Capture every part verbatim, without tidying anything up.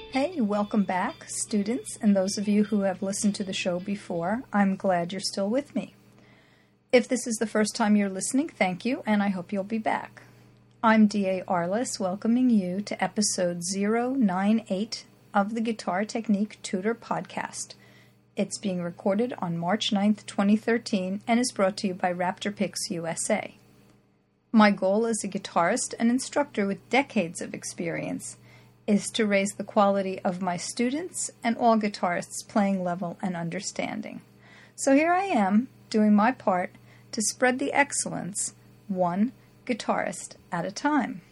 Hey, welcome back, students, and those of you who have listened to the show before. I'm glad you're still with me. If this is the first time you're listening, thank you, and I hope you'll be back. I'm D A Arliss, welcoming you to episode zero nine eight of the Guitar Technique Tutor Podcast. It's being recorded on March ninth, twenty thirteen, and is brought to you by Raptor Picks U S A. My goal as a guitarist and instructor with decades of experience is to raise the quality of my students and all guitarists' playing level and understanding. So here I am, doing my part to spread the excellence, one guitarist at a time.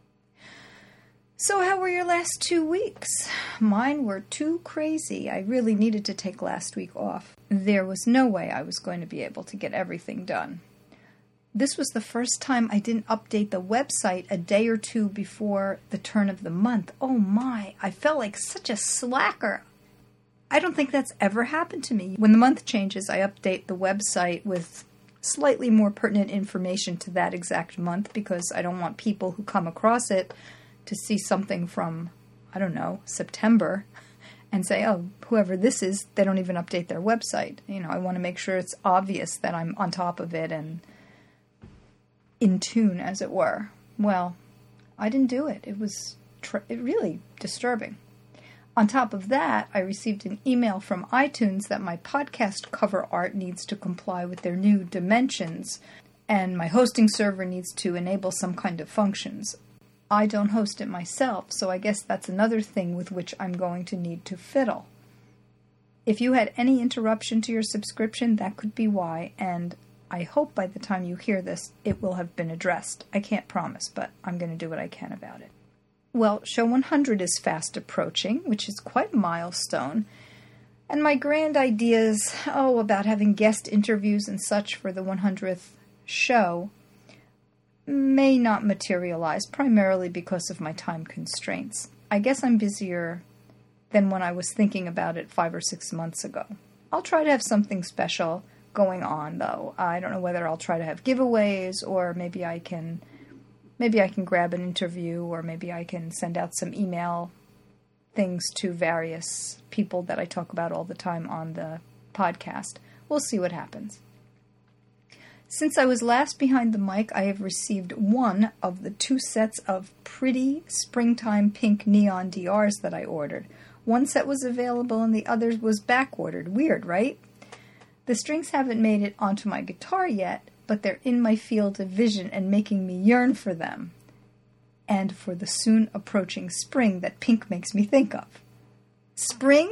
So how were your last two weeks? Mine were too crazy. I really needed to take last week off. There was no way I was going to be able to get everything done. This was the first time I didn't update the website a day or two before the turn of the month. Oh my, I felt like such a slacker. I don't think that's ever happened to me. When the month changes, I update the website with slightly more pertinent information to that exact month because I don't want people who come across it to see something from, I don't know, September and say, oh, whoever this is, they don't even update their website. You know, I want to make sure it's obvious that I'm on top of it and in tune, as it were. Well, I didn't do it. It was tr- it really disturbing. On top of that, I received an email from iTunes that my podcast cover art needs to comply with their new dimensions, and my hosting server needs to enable some kind of functions. I don't host it myself, so I guess that's another thing with which I'm going to need to fiddle. If you had any interruption to your subscription, that could be why, and I hope by the time you hear this, it will have been addressed. I can't promise, but I'm going to do what I can about it. Well, show one hundred is fast approaching, which is quite a milestone. And my grand ideas, oh, about having guest interviews and such for the one hundredth show may not materialize, primarily because of my time constraints. I guess I'm busier than when I was thinking about it five or six months ago. I'll try to have something special going on, though. I don't know whether I'll try to have giveaways, or maybe I can maybe I can grab an interview, or maybe I can send out some email things to various people that I talk about all the time on the podcast. We'll see what happens. Since I was last behind the mic, I have received one of the two sets of pretty springtime pink neon D Rs that I ordered. One set was available and the other was back-ordered. Weird, right? The strings haven't made it onto my guitar yet, but they're in my field of vision and making me yearn for them, and for the soon approaching spring that pink makes me think of. Spring?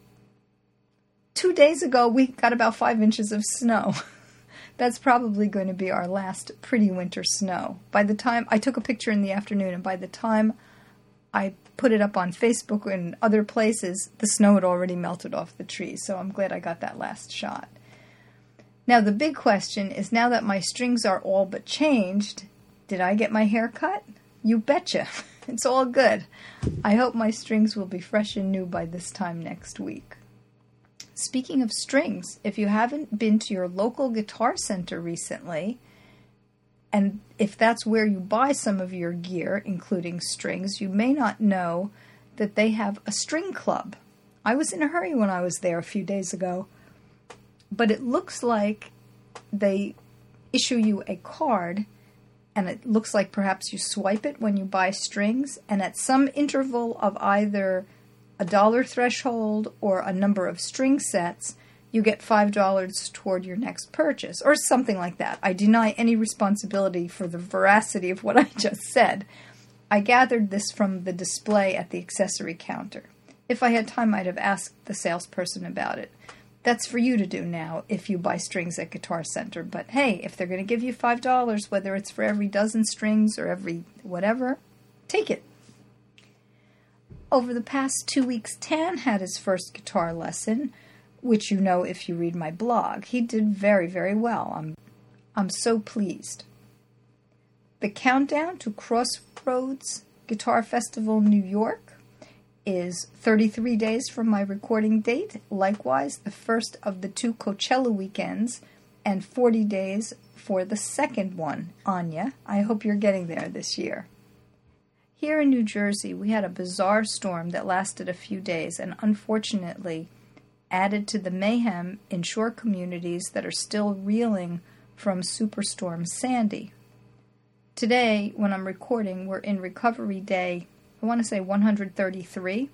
Two days ago, we got about five inches of snow. That's probably going to be our last pretty winter snow. By the time I took a picture in the afternoon, and by the time I put it up on Facebook and other places, the snow had already melted off the trees, so I'm glad I got that last shot. Now, the big question is, now that my strings are all but changed, did I get my hair cut? You betcha. It's all good. I hope my strings will be fresh and new by this time next week. Speaking of strings, if you haven't been to your local guitar center recently, and if that's where you buy some of your gear, including strings, you may not know that they have a string club. I was in a hurry when I was there a few days ago, but it looks like they issue you a card, and it looks like perhaps you swipe it when you buy strings, and at some interval of either a dollar threshold or a number of string sets, you get five dollars toward your next purchase, or something like that. I deny any responsibility for the veracity of what I just said. I gathered this from the display at the accessory counter. If I had time, I'd have asked the salesperson about it. That's for you to do now if you buy strings at Guitar Center. But hey, if they're going to give you five dollars, whether it's for every dozen strings or every whatever, take it. Over the past two weeks, Tan had his first guitar lesson, which you know if you read my blog. He did very, very well. I'm, I'm so pleased. The countdown to Crossroads Guitar Festival New York is thirty-three days from my recording date. Likewise, the first of the two Coachella weekends, and forty days for the second one, Anya. I hope you're getting there this year. Here in New Jersey, we had a bizarre storm that lasted a few days and unfortunately added to the mayhem in shore communities that are still reeling from Superstorm Sandy. Today, when I'm recording, we're in Recovery Day, I want to say one hundred thirty-three.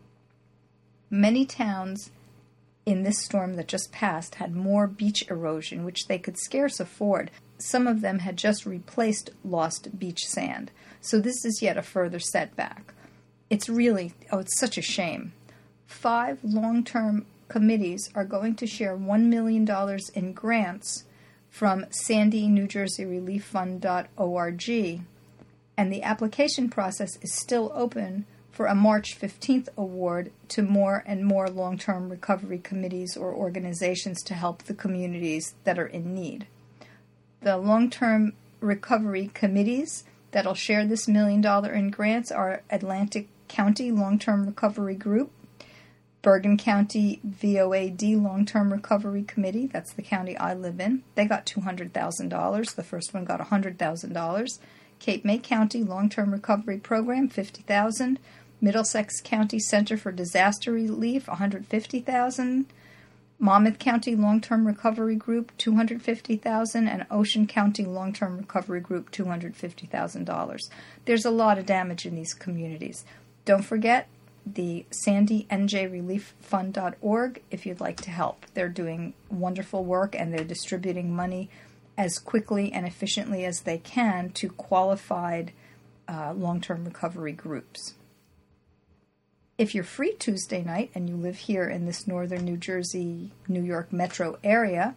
Many towns in this storm that just passed had more beach erosion, which they could scarce afford. Some of them had just replaced lost beach sand. So this is yet a further setback. It's really, oh, it's such a shame. Five long-term committees are going to share one million dollars in grants from Sandy New Jersey Relief Fund dot org, and the application process is still open for a March fifteenth award to more and more long-term recovery committees or organizations to help the communities that are in need. The long-term recovery committees that'll share this million dollar in grants are Atlantic County Long-Term Recovery Group, Bergen County V O A D Long-Term Recovery Committee, that's the county I live in. They got two hundred thousand dollars. The first one got one hundred thousand dollars. Cape May County Long-Term Recovery Program, fifty thousand dollars. Middlesex County Center for Disaster Relief, one hundred fifty thousand dollars. Monmouth County Long-Term Recovery Group, two hundred fifty thousand dollars. And Ocean County Long-Term Recovery Group, two hundred fifty thousand dollars. There's a lot of damage in these communities. Don't forget the Sandy N J Relief Fund dot org if you'd like to help. They're doing wonderful work and they're distributing money as quickly and efficiently as they can to qualified uh, long-term recovery groups. If you're free Tuesday night and you live here in this northern New Jersey, New York metro area,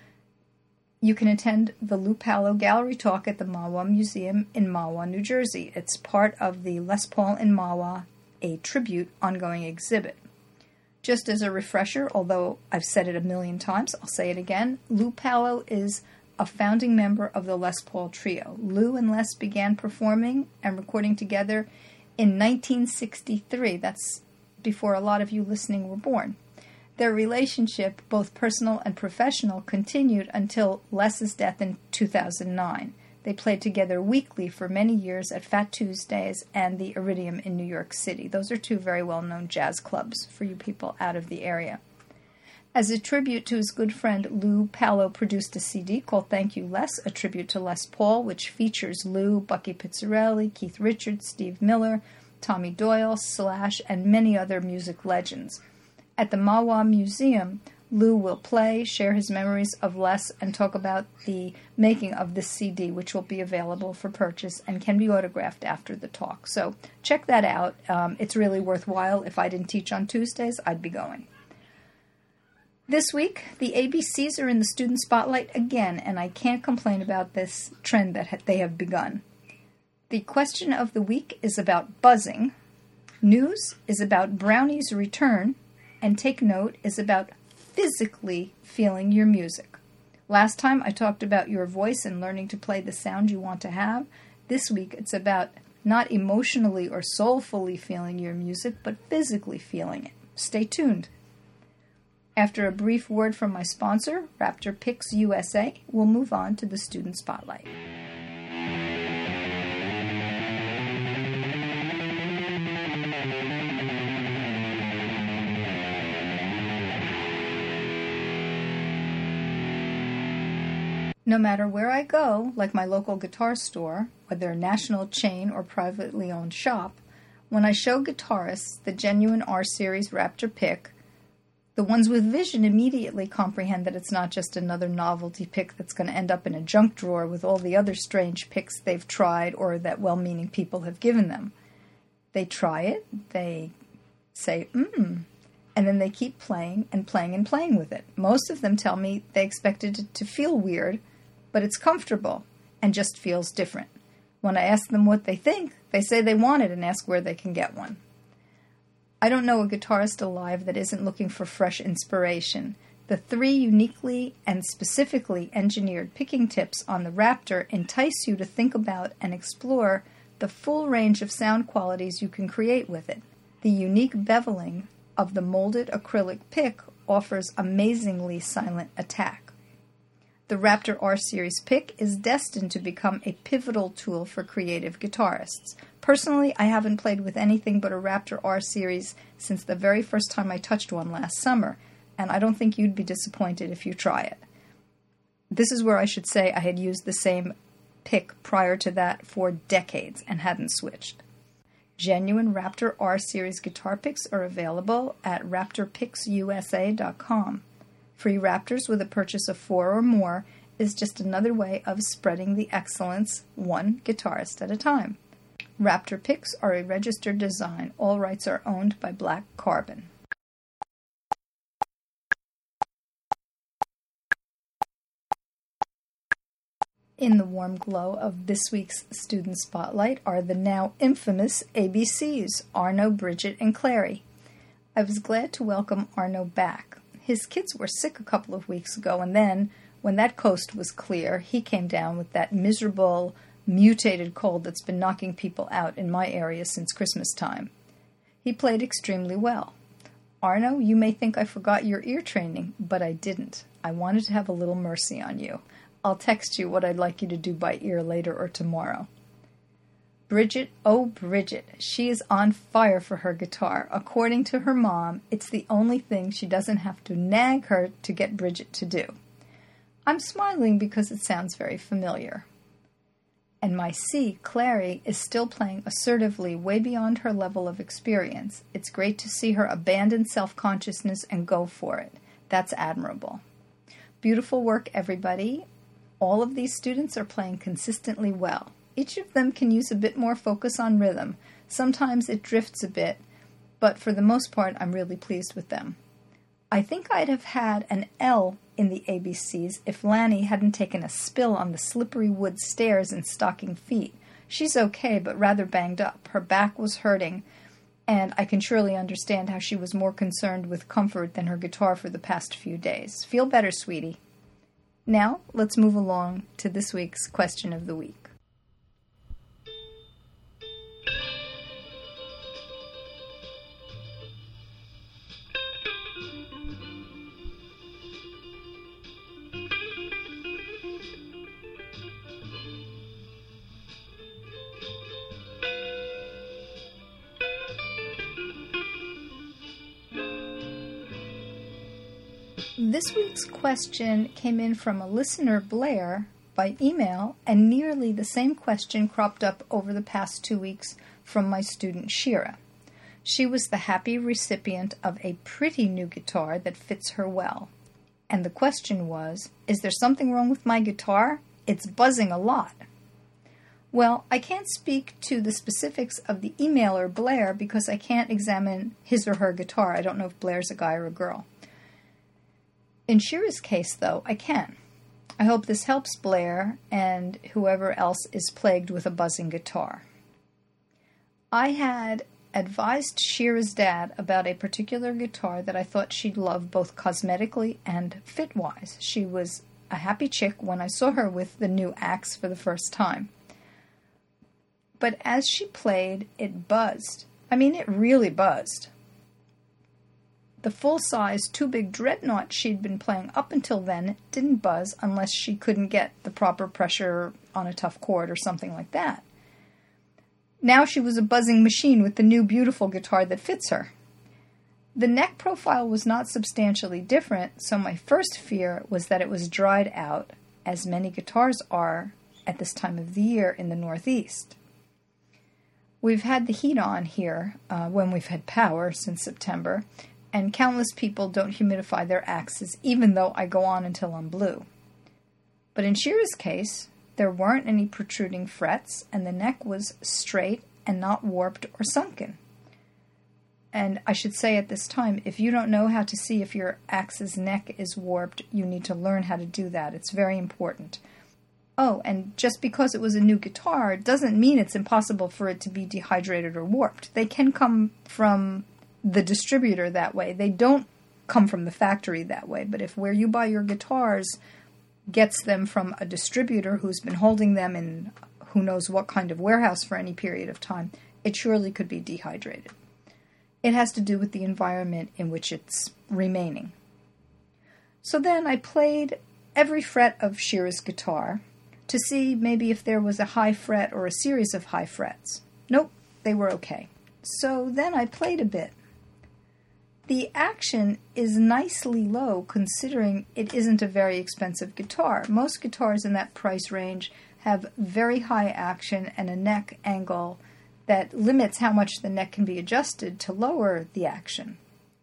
you can attend the Lou Pallo Gallery Talk at the Mahwah Museum in Mahwah, New Jersey. It's part of the Les Paul in Mahwah, a tribute ongoing exhibit. Just as a refresher, although I've said it a million times, I'll say it again, Lou Pallo is a founding member of the Les Paul Trio. Lou and Les began performing and recording together in nineteen sixty-three. That's before a lot of you listening were born. Their relationship, both personal and professional, continued until Les's death in two thousand nine. They played together weekly for many years at Fat Tuesdays and the Iridium in New York City. Those are two very well-known jazz clubs for you people out of the area. As a tribute to his good friend, Lou Pallo produced a C D called Thank You Les, a tribute to Les Paul, which features Lou, Bucky Pizzarelli, Keith Richards, Steve Miller, Tommy Doyle, Slash, and many other music legends. At the Mahwah Museum, Lou will play, share his memories of Les, and talk about the making of this C D, which will be available for purchase and can be autographed after the talk. So check that out. Um, it's really worthwhile. If I didn't teach on Tuesdays, I'd be going. This week, the A B Cs are in the student spotlight again, and I can't complain about this trend that they have begun. The question of the week is about buzzing, news is about Brownie's return, and take note is about physically feeling your music. Last time I talked about your voice and learning to play the sound you want to have. This week it's about not emotionally or soulfully feeling your music, but physically feeling it. Stay tuned. After a brief word from my sponsor, Raptor Picks U S A, we'll move on to the Student Spotlight. No matter where I go, like my local guitar store, whether a national chain or privately owned shop, when I show guitarists the genuine R-Series Raptor pick, the ones with vision immediately comprehend that it's not just another novelty pick that's going to end up in a junk drawer with all the other strange picks they've tried or that well-meaning people have given them. They try it, they say, mmm, and then they keep playing and playing and playing with it. Most of them tell me they expected it to feel weird, but it's comfortable and just feels different. When I ask them what they think, they say they want it and ask where they can get one. I don't know a guitarist alive that isn't looking for fresh inspiration. The three uniquely and specifically engineered picking tips on the Raptor entice you to think about and explore the full range of sound qualities you can create with it. The unique beveling of the molded acrylic pick offers amazingly silent attack. The Raptor R Series pick is destined to become a pivotal tool for creative guitarists. Personally, I haven't played with anything but a Raptor R Series since the very first time I touched one last summer, and I don't think you'd be disappointed if you try it. This is where I should say I had used the same pick prior to that for decades and hadn't switched. Genuine Raptor R Series guitar picks are available at raptor picks u s a dot com. Free Raptors with a purchase of four or more is just another way of spreading the excellence one guitarist at a time. Raptor picks are a registered design. All rights are owned by Black Carbon. In the warm glow of this week's Student Spotlight are the now infamous A B Cs, Arno, Bridget, and Clary. I was glad to welcome Arno back. His kids were sick a couple of weeks ago, and then, when that coast was clear, he came down with that miserable, mutated cold that's been knocking people out in my area since Christmas time. He played extremely well. Arno, you may think I forgot your ear training, but I didn't. I wanted to have a little mercy on you. I'll text you what I'd like you to do by ear later or tomorrow. Bridget, oh Bridget, she is on fire for her guitar. According to her mom, it's the only thing she doesn't have to nag her to get Bridget to do. I'm smiling because it sounds very familiar. And my C, Clary, is still playing assertively way beyond her level of experience. It's great to see her abandon self-consciousness and go for it. That's admirable. Beautiful work, everybody. All of these students are playing consistently well. Each of them can use a bit more focus on rhythm. Sometimes it drifts a bit, but for the most part, I'm really pleased with them. I think I'd have had an L in the A B Cs if Lanny hadn't taken a spill on the slippery wood stairs in stocking feet. She's okay, but rather banged up. Her back was hurting, and I can surely understand how she was more concerned with comfort than her guitar for the past few days. Feel better, sweetie. Now, let's move along to this week's question of the week. This week's question came in from a listener, Blair, by email, and nearly the same question cropped up over the past two weeks from my student, Shira. She was the happy recipient of a pretty new guitar that fits her well. And the question was, is there something wrong with my guitar? It's buzzing a lot. Well, I can't speak to the specifics of the emailer, Blair, because I can't examine his or her guitar. I don't know if Blair's a guy or a girl. In Shira's case, though, I can. I hope this helps Blair and whoever else is plagued with a buzzing guitar. I had advised Shira's dad about a particular guitar that I thought she'd love both cosmetically and fit-wise. She was a happy chick when I saw her with the new Axe for the first time. But as she played, it buzzed. I mean, it really buzzed. The full-size, too-big Dreadnought she'd been playing up until then didn't buzz unless she couldn't get the proper pressure on a tough chord or something like that. Now she was a buzzing machine with the new beautiful guitar that fits her. The neck profile was not substantially different, so my first fear was that it was dried out, as many guitars are at this time of the year in the Northeast. We've had the heat on here uh, when we've had power since September, and countless people don't humidify their Axes, even though I go on until I'm blue. But in Shira's case, there weren't any protruding frets, and the neck was straight and not warped or sunken. And I should say at this time, if you don't know how to see if your Axe's neck is warped, you need to learn how to do that. It's very important. Oh, and just because it was a new guitar doesn't mean it's impossible for it to be dehydrated or warped. They can come from the distributor that way. They don't come from the factory that way, but if where you buy your guitars gets them from a distributor who's been holding them in who knows what kind of warehouse for any period of time, it surely could be dehydrated. It has to do with the environment in which it's remaining. So then I played every fret of Shira's guitar to see maybe if there was a high fret or a series of high frets. Nope, they were okay. So then I played a bit. The action is nicely low considering it isn't a very expensive guitar. Most guitars in that price range have very high action and a neck angle that limits how much the neck can be adjusted to lower the action.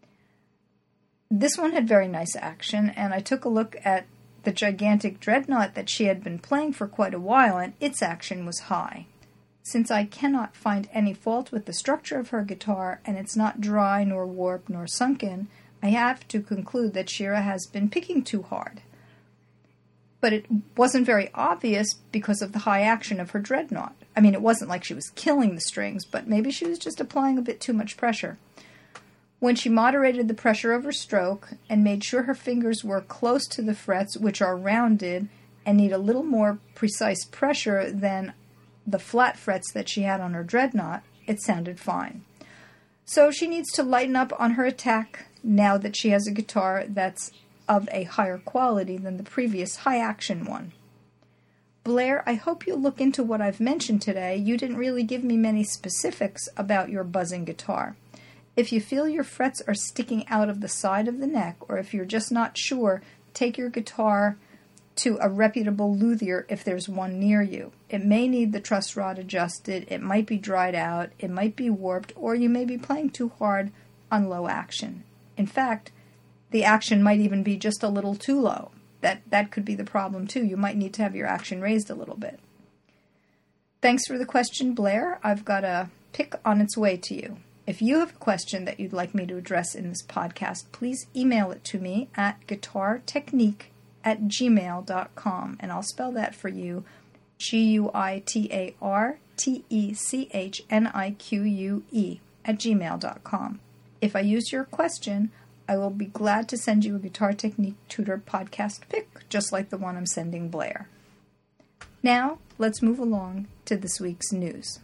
This one had very nice action, and I took a look at the gigantic Dreadnought that she had been playing for quite a while, and its action was high. Since I cannot find any fault with the structure of her guitar, and it's not dry nor warped nor sunken, I have to conclude that Shira has been picking too hard. But it wasn't very obvious because of the high action of her Dreadnought. I mean, it wasn't like she was killing the strings, but maybe she was just applying a bit too much pressure. When she moderated the pressure of her stroke and made sure her fingers were close to the frets, which are rounded and need a little more precise pressure than the flat frets that she had on her Dreadnought, it sounded fine. So she needs to lighten up on her attack now that she has a guitar that's of a higher quality than the previous high-action one. Blair, I hope you'll look into what I've mentioned today. You didn't really give me many specifics about your buzzing guitar. If you feel your frets are sticking out of the side of the neck, or if you're just not sure, take your guitar to a reputable luthier if there's one near you. It may need the truss rod adjusted, it might be dried out, it might be warped, or you may be playing too hard on low action. In fact, the action might even be just a little too low. That, that could be the problem too. You might need to have your action raised a little bit. Thanks for the question, Blair. I've got a pick on its way to you. If you have a question that you'd like me to address in this podcast, please email it to me at guitartechnique at gmail dot com, and I'll spell that for you, G U I T A R T E C H N I Q U E at gmail dot com. If I use your question, I will be glad to send you a Guitar Technique Tutor podcast pick, just like the one I'm sending Blair. Now, let's move along to this week's news.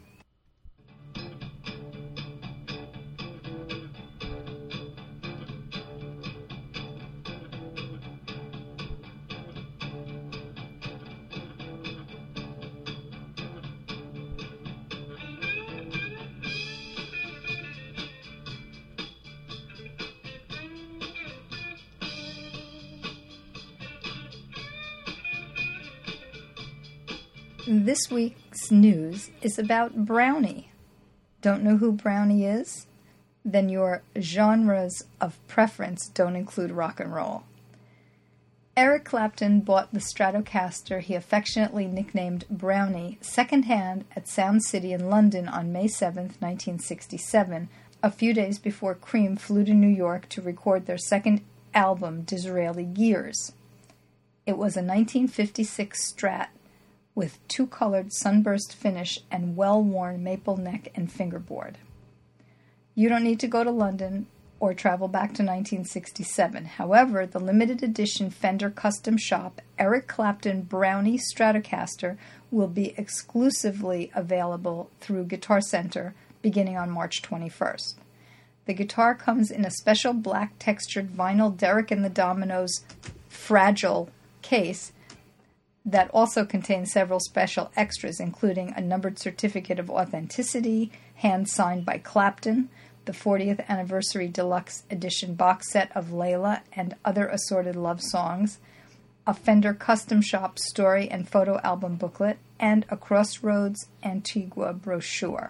This week's news is about Brownie. Don't know who Brownie is? Then your genres of preference don't include rock and roll. Eric Clapton bought the Stratocaster he affectionately nicknamed Brownie secondhand at Sound City in London on May seventh, nineteen sixty-seven, a few days before Cream flew to New York to record their second album, Disraeli Gears. It was a nineteen fifty-six Strat with two-colored sunburst finish and well-worn maple neck and fingerboard. You don't need to go to London or travel back to nineteen sixty-seven. However, the limited edition Fender custom shop Eric Clapton Brownie Stratocaster will be exclusively available through Guitar Center beginning on March twenty-first. The guitar comes in a special black textured vinyl Derek and the Dominoes fragile case that also contains several special extras, including a numbered certificate of authenticity, hand-signed by Clapton, the fortieth Anniversary Deluxe Edition box set of Layla and other assorted love songs, a Fender Custom Shop story and photo album booklet, and a Crossroads Antigua brochure.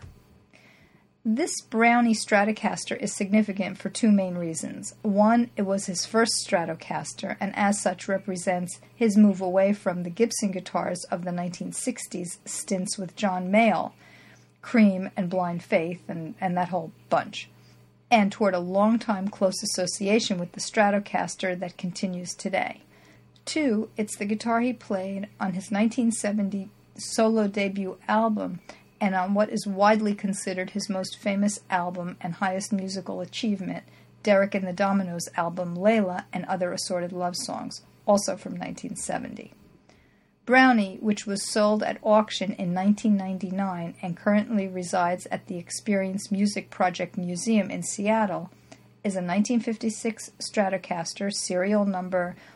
This Brownie Stratocaster is significant for two main reasons. One, it was his first Stratocaster, and as such represents his move away from the Gibson guitars of the nineteen sixties stints with John Mayall, Cream and Blind Faith, and, and that whole bunch, and toward a long-time close association with the Stratocaster that continues today. Two, it's the guitar he played on his nineteen seventy solo debut album, and on what is widely considered his most famous album and highest musical achievement, Derek and the Dominoes album Layla and Other Assorted Love Songs, also from nineteen seventy. Brownie, which was sold at auction in nineteen ninety-nine and currently resides at the Experience Music Project Museum in Seattle, is a nineteen fifty-six Stratocaster serial number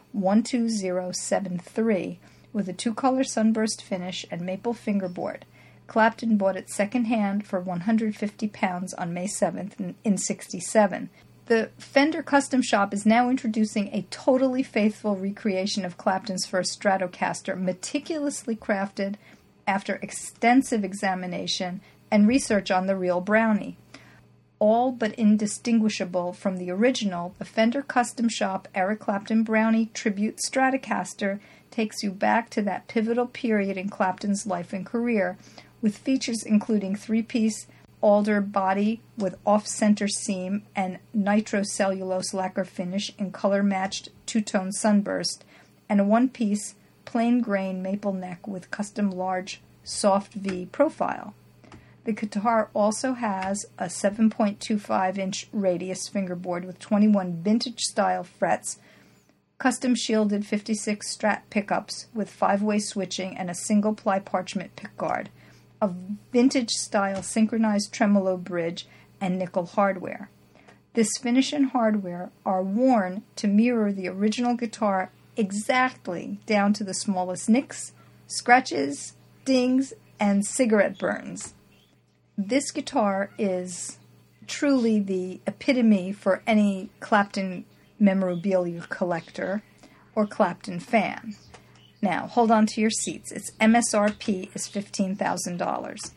one two zero seven three with a two-color sunburst finish and maple fingerboard. Clapton bought it secondhand for one hundred fifty pounds on May seventh in sixty-seven. The Fender Custom Shop is now introducing a totally faithful recreation of Clapton's first Stratocaster, meticulously crafted after extensive examination and research on the real Brownie. All but indistinguishable from the original, the Fender Custom Shop Eric Clapton Brownie Tribute Stratocaster takes you back to that pivotal period in Clapton's life and career, with features including three-piece alder body with off-center seam and nitrocellulose lacquer finish in color-matched two-tone sunburst, and a one-piece plain grain maple neck with custom large soft V profile. The guitar also has a seven point two five inch radius fingerboard with twenty-one vintage-style frets, custom shielded fifty-six Strat pickups with five-way switching and a single-ply parchment pickguard, a vintage-style synchronized tremolo bridge, and nickel hardware. This finish and hardware are worn to mirror the original guitar exactly down to the smallest nicks, scratches, dings, and cigarette burns. This guitar is truly the epitome for any Clapton memorabilia collector or Clapton fan. Now, hold on to your seats. Its M S R P is fifteen thousand dollars.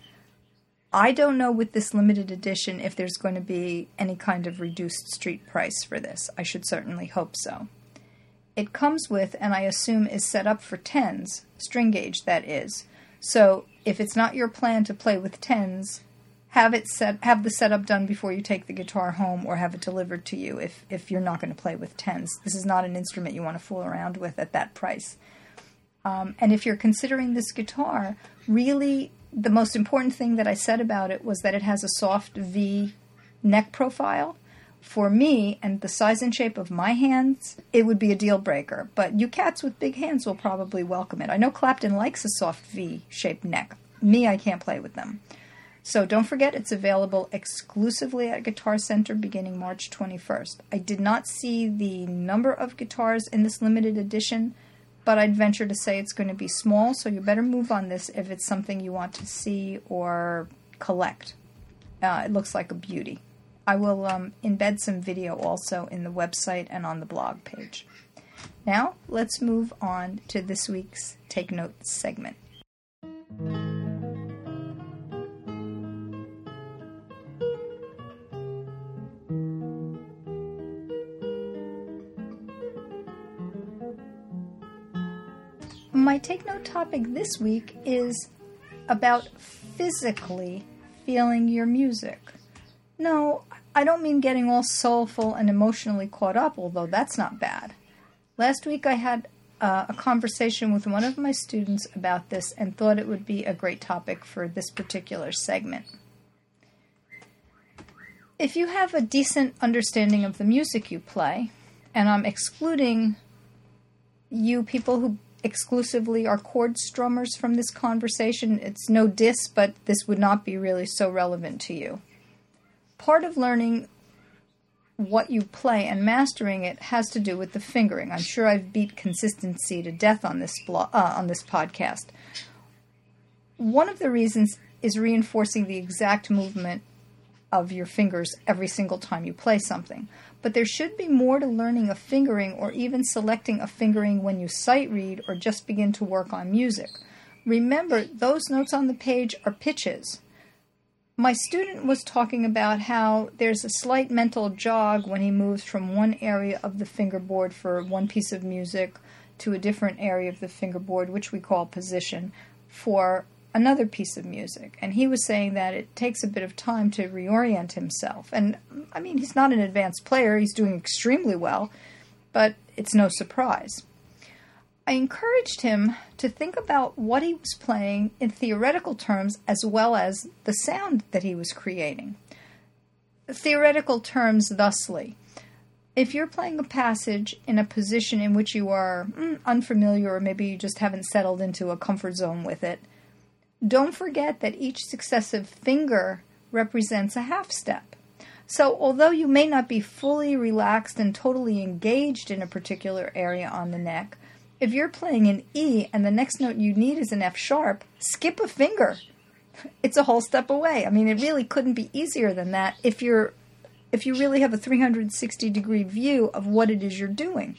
I don't know with this limited edition if there's going to be any kind of reduced street price for this. I should certainly hope so. It comes with, and I assume is set up for tens, string gauge that is. So if it's not your plan to play with tens, have it set, have the setup done before you take the guitar home, or have it delivered to you if, if you're not going to play with tens. This is not an instrument you want to fool around with at that price. Um, and if you're considering this guitar, really the most important thing that I said about it was that it has a soft V neck profile. For me, and the size and shape of my hands, it would be a deal breaker. But you cats with big hands will probably welcome it. I know Clapton likes a soft V-shaped neck. Me, I can't play with them. So don't forget, it's available exclusively at Guitar Center beginning March twenty-first. I did not see the number of guitars in this limited edition, but I'd venture to say it's going to be small, so you better move on this if it's something you want to see or collect. Uh, it looks like a beauty. I will um, embed some video also in the website and on the blog page. Now, let's move on to this week's Take Notes segment. My Take Note topic this week is about physically feeling your music. No, I don't mean getting all soulful and emotionally caught up, although that's not bad. Last week I had uh, a conversation with one of my students about this and thought it would be a great topic for this particular segment. If you have a decent understanding of the music you play, and I'm excluding you people who exclusively are chord strummers from this conversation, it's no diss, but this would not be really so relevant to you. Part of learning what you play and mastering it has to do with the fingering. I'm sure I've beat consistency to death on this blog, uh, on this podcast. One of the reasons is reinforcing the exact movement of your fingers every single time you play something. But there should be more to learning a fingering, or even selecting a fingering when you sight read or just begin to work on music. Remember, those notes on the page are pitches. My student was talking about how there's a slight mental jog when he moves from one area of the fingerboard for one piece of music to a different area of the fingerboard, which we call position, for another piece of music. And he was saying that it takes a bit of time to reorient himself. And, I mean, he's not an advanced player. He's doing extremely well, but it's no surprise. I encouraged him to think about what he was playing in theoretical terms as well as the sound that he was creating. Theoretical terms thusly. If you're playing a passage in a position in which you are mm, unfamiliar, or maybe you just haven't settled into a comfort zone with it, don't forget that each successive finger represents a half step. So although you may not be fully relaxed and totally engaged in a particular area on the neck, if you're playing an E and the next note you need is an F sharp, skip a finger. It's a whole step away. I mean, it really couldn't be easier than that if you're if you really have a three hundred sixty degree view of what it is you're doing.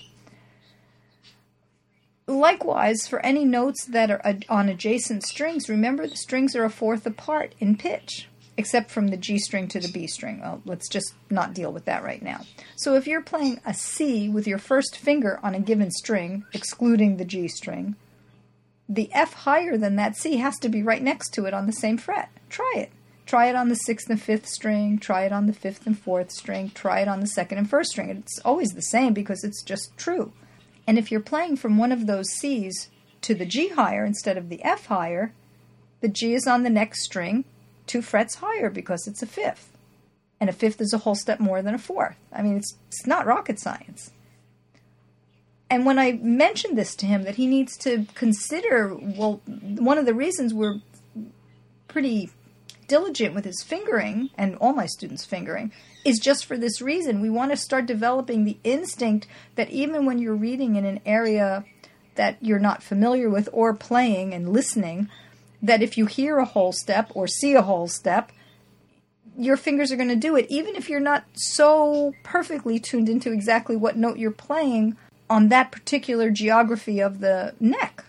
Likewise, for any notes that are on adjacent strings, remember the strings are a fourth apart in pitch, except from the G string to the B string. Well, let's just not deal with that right now. So if you're playing a C with your first finger on a given string, excluding the G string, the F higher than that C has to be right next to it on the same fret. Try it. Try it on the sixth and fifth string. Try it on the fifth and fourth string. Try it on the second and first string. It's always the same because it's just true. And if you're playing from one of those C's to the G higher instead of the F higher, the G is on the next string two frets higher because it's a fifth. And a fifth is a whole step more than a fourth. I mean, it's, it's not rocket science. And when I mentioned this to him, that he needs to consider, well, one of the reasons we're pretty diligent with his fingering, and all my students' fingering, is just for this reason. We want to start developing the instinct that even when you're reading in an area that you're not familiar with or playing and listening, that if you hear a whole step or see a whole step, your fingers are going to do it, even if you're not so perfectly tuned into exactly what note you're playing on that particular geography of the neck.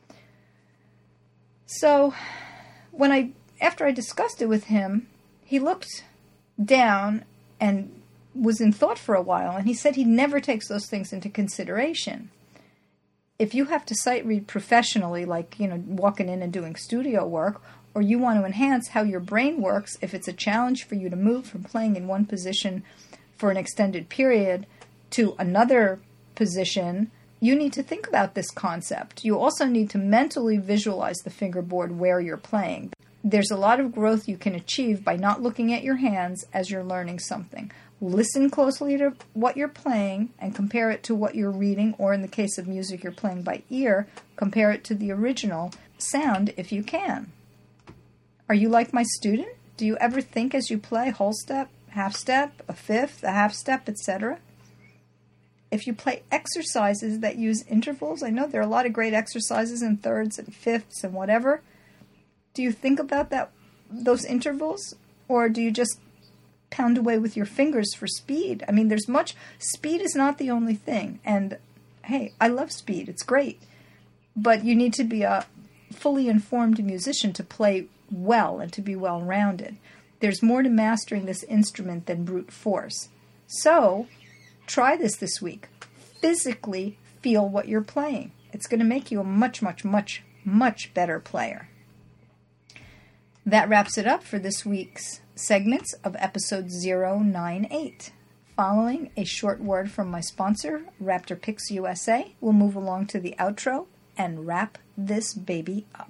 So when I, after I discussed it with him, he looked down and was in thought for a while, and he said he never takes those things into consideration. If you have to sight read professionally, like, you know, walking in and doing studio work, or you want to enhance how your brain works, if it's a challenge for you to move from playing in one position for an extended period to another position, you need to think about this concept. You also need to mentally visualize the fingerboard where you're playing. There's a lot of growth you can achieve by not looking at your hands as you're learning something. Listen closely to what you're playing and compare it to what you're reading, or in the case of music you're playing by ear, compare it to the original sound if you can. Are you like my student? Do you ever think as you play whole step, half step, a fifth, a half step, et cetera? If you play exercises that use intervals, I know there are a lot of great exercises in thirds and fifths and whatever. Do you think about that, those intervals, or do you just pound away with your fingers for speed? I mean, there's much, speed is not the only thing, and hey, I love speed, it's great, but you need to be a fully informed musician to play well and to be well-rounded. There's more to mastering this instrument than brute force. So, try this this week. Physically feel what you're playing. It's going to make you a much, much, much, much better player. That wraps it up for this week's segments of episode zero nine eight. Following a short word from my sponsor, Raptor Picks U S A, we'll move along to the outro and wrap this baby up.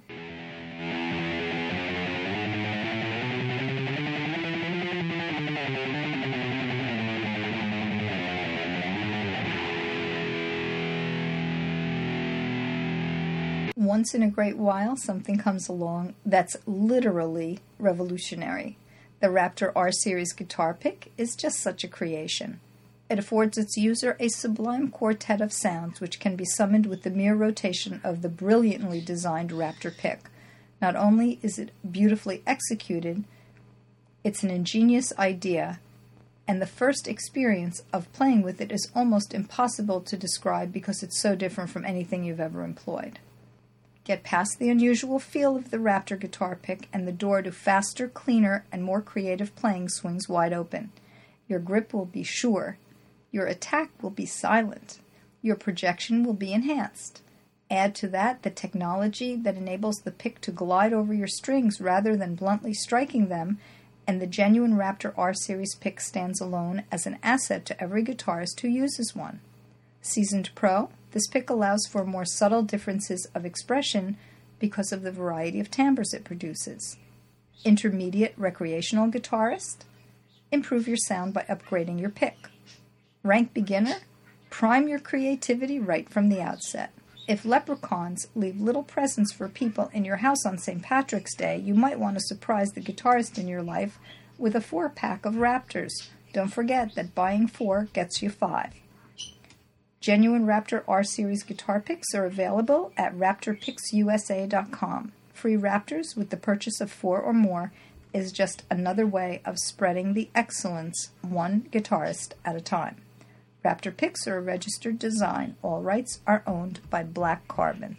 Once in a great while, something comes along that's literally revolutionary. The Raptor R-Series guitar pick is just such a creation. It affords its user a sublime quartet of sounds which can be summoned with the mere rotation of the brilliantly designed Raptor pick. Not only is it beautifully executed, it's an ingenious idea, and the first experience of playing with it is almost impossible to describe because it's so different from anything you've ever employed. Get past the unusual feel of the Raptor guitar pick, and the door to faster, cleaner, and more creative playing swings wide open. Your grip will be sure. Your attack will be silent. Your projection will be enhanced. Add to that the technology that enables the pick to glide over your strings rather than bluntly striking them, and the genuine Raptor R-Series pick stands alone as an asset to every guitarist who uses one. Seasoned pro, this pick allows for more subtle differences of expression because of the variety of timbres it produces. Intermediate recreational guitarist, improve your sound by upgrading your pick. Rank beginner, prime your creativity right from the outset. If leprechauns leave little presents for people in your house on Saint Patrick's Day, you might want to surprise the guitarist in your life with a four-pack of Raptors. Don't forget that buying four gets you five. Genuine Raptor R-Series guitar picks are available at raptor picks U S A dot com. Free Raptors with the purchase of four or more is just another way of spreading the excellence one guitarist at a time. Raptor picks are a registered design. All rights are owned by Black Carbon.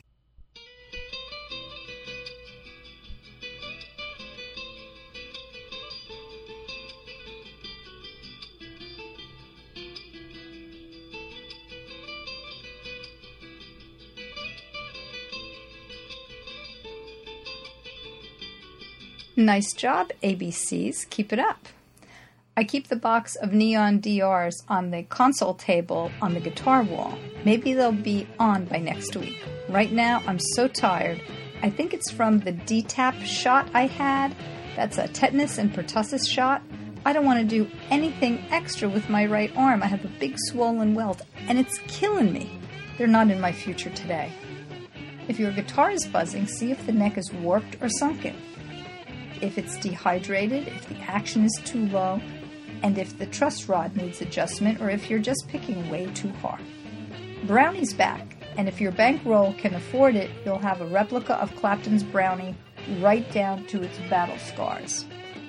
Nice job, A B Cs. Keep it up. I keep the box of neon D Rs on the console table on the guitar wall. Maybe they'll be on by next week. Right now, I'm so tired. I think it's from the D TAP shot I had. That's a tetanus and pertussis shot. I don't want to do anything extra with my right arm. I have a big swollen welt, and it's killing me. They're not in my future today. If your guitar is buzzing, see if the neck is warped or sunken. If it's dehydrated, if the action is too low, and if the truss rod needs adjustment, or if you're just picking way too hard. Brownie's back, and if your bankroll can afford it, you'll have a replica of Clapton's Brownie right down to its battle scars.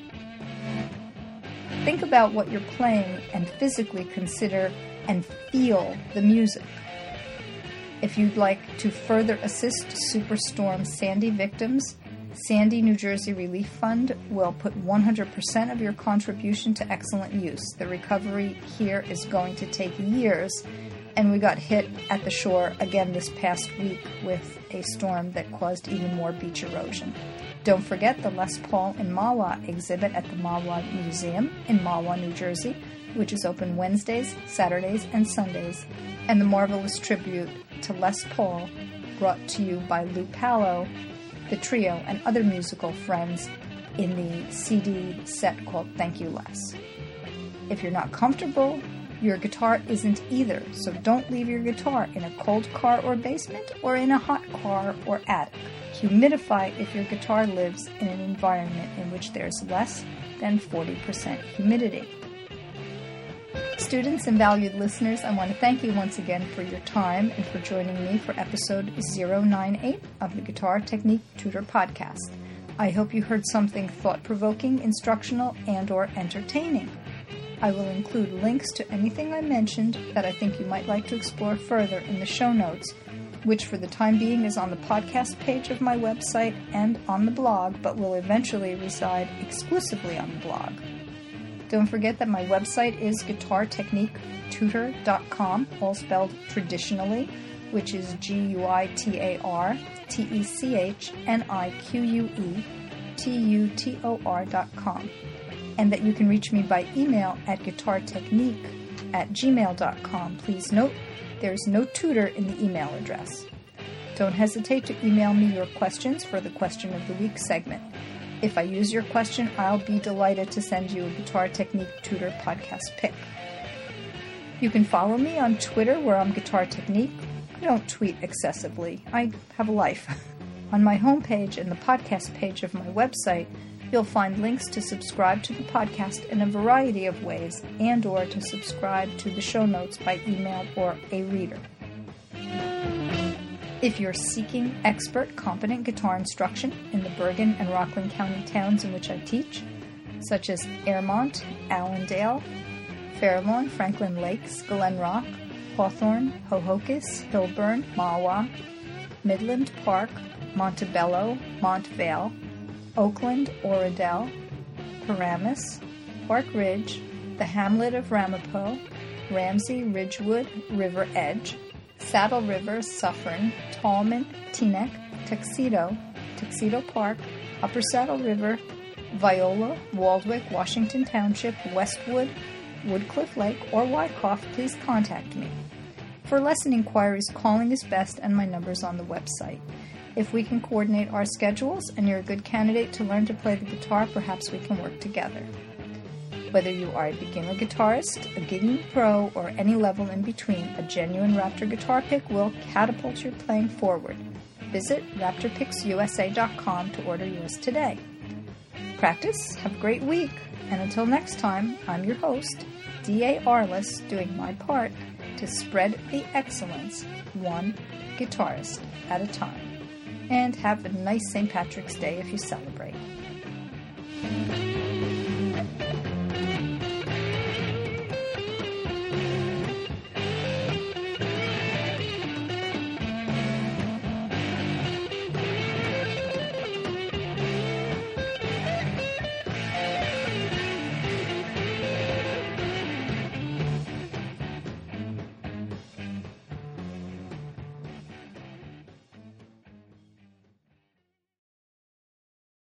Think about what you're playing and physically consider and feel the music. If you'd like to further assist Superstorm Sandy victims, Sandy New Jersey Relief Fund will put one hundred percent of your contribution to excellent use. The recovery here is going to take years, and we got hit at the shore again this past week with a storm that caused even more beach erosion. Don't forget the Les Paul in Mahwah exhibit at the Mahwah Museum in Mahwah, New Jersey, which is open Wednesdays, Saturdays, and Sundays, and the marvelous tribute to Les Paul brought to you by Lou Pallo, the trio, and other musical friends in the C D set called Thank You, Les. If you're not comfortable, your guitar isn't either, so don't leave your guitar in a cold car or basement or in a hot car or attic. Humidify if your guitar lives in an environment in which there's less than forty percent humidity. Students and valued listeners, I want to thank you once again for your time and for joining me for episode zero nine eight of the Guitar Technique Tutor Podcast. I hope you heard something thought-provoking, instructional, and or entertaining. I will include links to anything I mentioned that I think you might like to explore further in the show notes, which for the time being is on the podcast page of my website and on the blog, but will eventually reside exclusively on the blog. Don't forget that my website is guitar technique tutor dot com, all spelled traditionally, which is G U I T A R T E C H N I Q U E T U T O R dot com, and that you can reach me by email at guitartechnique at gmail dot com. Please note, there is no tutor in the email address. Don't hesitate to email me your questions for the Question of the Week segment. If I use your question, I'll be delighted to send you a Guitar Technique Tutor podcast pick. You can follow me on Twitter, where I'm Guitar Technique. I don't tweet excessively. I have a life. On my homepage and the podcast page of my website, you'll find links to subscribe to the podcast in a variety of ways, and or to subscribe to the show notes by email or a reader. If you're seeking expert, competent guitar instruction in the Bergen and Rockland County towns in which I teach, such as Airmont, Allendale, Fairlawn, Franklin Lakes, Glen Rock, Hawthorne, Hohokus, Hilburn, Mahwah, Midland Park, Montebello, Montvale, Oakland, Oradell, Paramus, Park Ridge, the hamlet of Ramapo, Ramsey, Ridgewood, River Edge, Saddle River, Suffern, Tallman, Teaneck, Tuxedo, Tuxedo Park, Upper Saddle River, Viola, Waldwick, Washington Township, Westwood, Woodcliff Lake, or Wyckoff, please contact me. For lesson inquiries, calling is best, and my number's on the website. If we can coordinate our schedules and you're a good candidate to learn to play the guitar, perhaps we can work together. Whether you are a beginner guitarist, a gigging pro, or any level in between, a genuine Raptor guitar pick will catapult your playing forward. Visit raptor picks U S A dot com to order yours today. practice, have a great week, and until next time, I'm your host, D A Arliss, doing my part to spread the excellence one guitarist at a time. And have a nice Saint Patrick's Day if you celebrate.